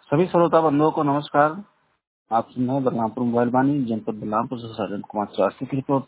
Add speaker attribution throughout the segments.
Speaker 1: सभी श्रोता बंधुओं को नमस्कार। आप सुन रहे हैं बलरामपुर मोबाइल वाणी, जनपद बलरामपुर से साजन कुमार चौरसी की रिपोर्ट।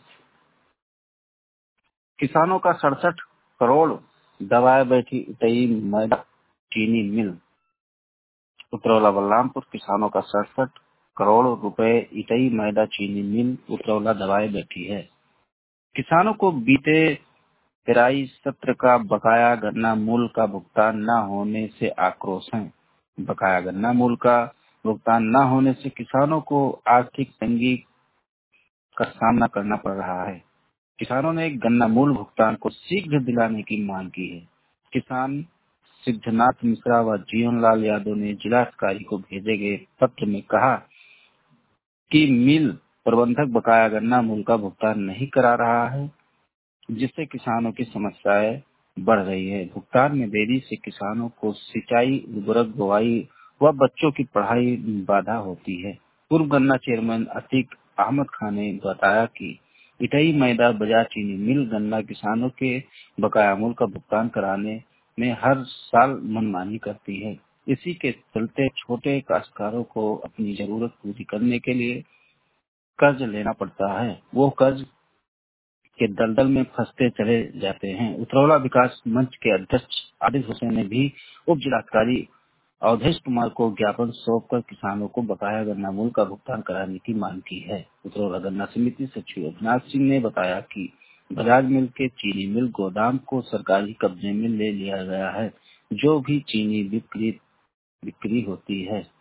Speaker 1: किसानों का 67 करोड़ दबाए बैठी इटई मैदा चीनी मिल। उतरौला बलरामपुर। किसानों का 67 करोड़ रुपए इटई मैदा चीनी मिल उतरौला दबाए बैठी है। किसानों को बीते पेराई सत्र का बकाया गन्ना मूल्य का भुगतान न होने से आक्रोश है। बकाया गन्ना मूल्य का भुगतान न होने से किसानों को आर्थिक तंगी का सामना करना पड़ रहा है। किसानों ने गन्ना मूल्य भुगतान को शीघ्र दिलाने की मांग की है। किसान सिद्धनाथ मिश्रा व जीवन लाल यादव ने जिलाधिकारी को भेजे गए पत्र में कहा कि मिल प्रबंधक बकाया गन्ना मूल्य का भुगतान नहीं करा रहा है, जिससे किसानों की समस्याएं बढ़ रही है। भुगतान में देरी से किसानों को सिंचाई, उर्वरक, बुआई व बच्चों की पढ़ाई में बाधा होती है। पूर्व गन्ना चेयरमैन अतीक अहमद खान ने बताया कि इटई मैदा बाजार चीनी मिल गन्ना किसानों के बकाया मूल्य का भुगतान कराने में हर साल मनमानी करती है। इसी के चलते छोटे काश्तकारों को अपनी जरूरत पूरी करने के लिए कर्ज लेना पड़ता है। वो कर्ज के दलदल में फंसते चले जाते हैं। उतरौला विकास मंच के अध्यक्ष आदिल हुसैन ने भी उप जिलाधिकारी अवधेश कुमार को ज्ञापन सौंपकर किसानों को बकाया गन्ना मूल्य का भुगतान कराने की मांग की है। उतरौला गन्ना समिति सचिव अविनाश सिंह ने बताया कि बजाज मिल के चीनी मिल गोदाम को सरकारी कब्जे में ले लिया गया है। जो भी चीनी बिक्री होती है